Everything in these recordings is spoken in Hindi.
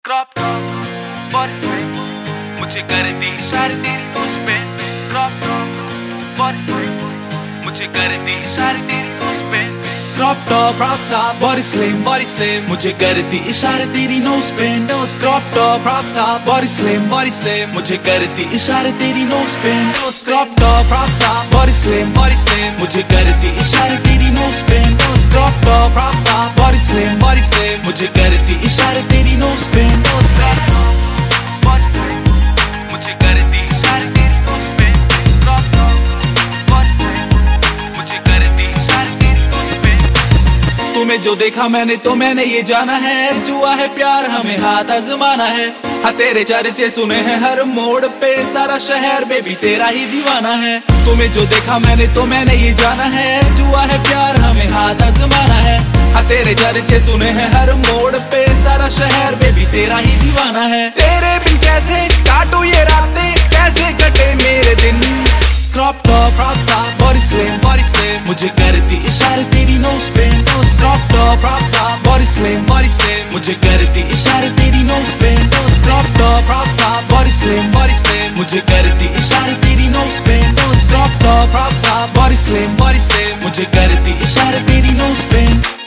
क्रॉप टॉप बॉडी स्लिम, मुझे कर दी इशारे तेरी नोज पे। क्रॉप टॉप बॉडी स्लिम, मुझे कर दी इशारे तेरी नोज पे। क्रॉप टॉप बॉडी स्लिम, मुझे कर दी इशारे तेरी नोज पे। क्रॉप टॉप बॉडी स्लिम, मुझे कर दी इशारे तेरी नोज पे। क्रॉप टॉप बॉडी स्लिम, मुझे कर दी इशारे तेरी नोज पे। क्रॉप टॉप बॉडी स्लिम, मुझे कर दी इशारे तेरी नोज पे। मुझे कर दी इशारे तेरी नोज पे। क्रॉप टॉप बॉडी स्लिम, मुझे कर दी इशारे तेरी नोज पे। तुम्हें जो देखा मैंने ये जाना है, जुआ है प्यार हमें हाथ आजमाना है। हाँ तेरे चर्चे सुने हैं हर मोड़ पे, सारा शहर बेबी तेरा ही दीवाना है। तुम्हें जो देखा मैंने ये जाना है, जुआ है प्यार हमें हाथ आजमाना है। हाँ तेरे चर्चे सुने हैं हर मोड़ पे, सारा शहर बेबी तेरा ही दीवाना है। तेरे बिन कैसे काटूं ये रातें, कैसे कटे मेरे दिन। क्रॉप टॉप बॉडी स्लिम, मुझे करती इशारे तेरी नोज पे। क्रॉप टॉप बॉडी स्लिम, मुझे करती इशारे तेरी नोज पे। क्रॉप टॉप बॉडी स्लिम, मुझे करती इशारे तेरी नोज पे। क्रॉप टॉप बॉडी स्लिम, मुझे करती इशारे तेरी नोज पे।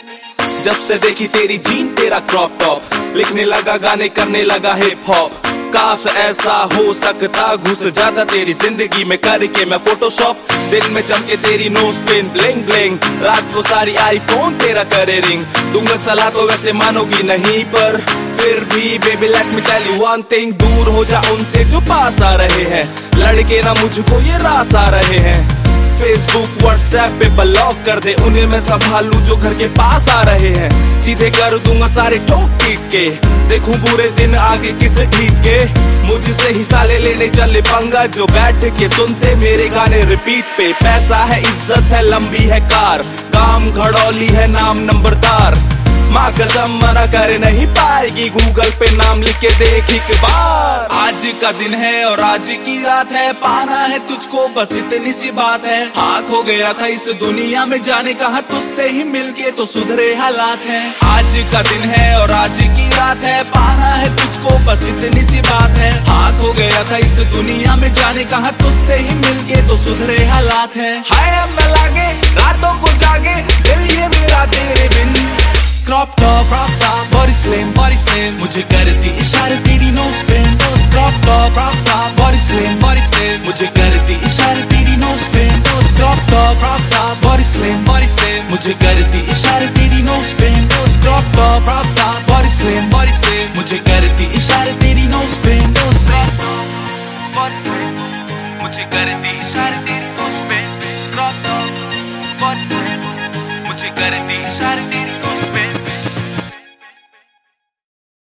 जब से देखी तेरी जीन तेरा क्रॉप टॉप, लिखने लगा गाने करने लगा हिप हॉप। काश ऐसा हो सकता, घुस जाता तेरी जिंदगी में करके मैं फोटोशॉप। दिन में चमके तेरी नोज पिन ब्लिंग ब्लिंग, रात को सारी आईफोन तेरा करे रिंग। दूंगा सलाह तो वैसे मानोगी नहीं, पर फिर भी baby let me tell you one thing, दूर हो जा उनसे जो पास आ रहे हैं। लड़के ना मुझको ये रास आ रहे हैं। फेसबुक व्हाट्सएप पे ब्लॉक कर दे, उन्हें मैं संभालू जो घर के पास आ रहे हैं। सीधे कर दूंगा सारे ठोक पीट के, देखूं बुरे दिन आगे किसे ठीक के। मुझसे ही साले लेने चले पंगा, जो बैठ के सुनते मेरे गाने रिपीट पे। पैसा है इज्जत है लंबी है कार, काम घड़ौली है नाम नंबरदार। माँ कसम मना करे नहीं पाएगी, गूगल पे नाम लिख के देख एक बार। आज का दिन है और आज की रात है, पाना है तुझको बस इतनी सी बात है। हाँ खो गया था इस दुनिया में जाने कहा, तुझसे ही मिलके तो सुधरे हालात हैं। आज का दिन है और आज की रात है, पाना है तुझको बस इतनी सी बात है। हाँ खो गया था इस दुनिया में जाने कहा, तुझसे ही मिलके तो सुधरे हालात हैं। हाय अब मैं लागे रातों को जागे, दिल ये मेरा तेरे बिन। क्रॉप टॉप बॉडी स्लिम, मुझे करती इशारे तेरी नोज पे। क्रॉप टॉप बॉडी स्लिम, मुझे करती इशारे तेरी नोज पे। क्रॉप टॉप बॉडी स्लिम, मुझे करती इशारे तेरी नोज पे। क्रॉप टॉप बॉडी स्लिम, मुझे करती इशारे तेरी नोज पे। मुझे करती इशारे तेरी नोज पे। क्रॉप टॉप बॉडी स्लिम, मुझे करती इशारे तेरी नोज पे।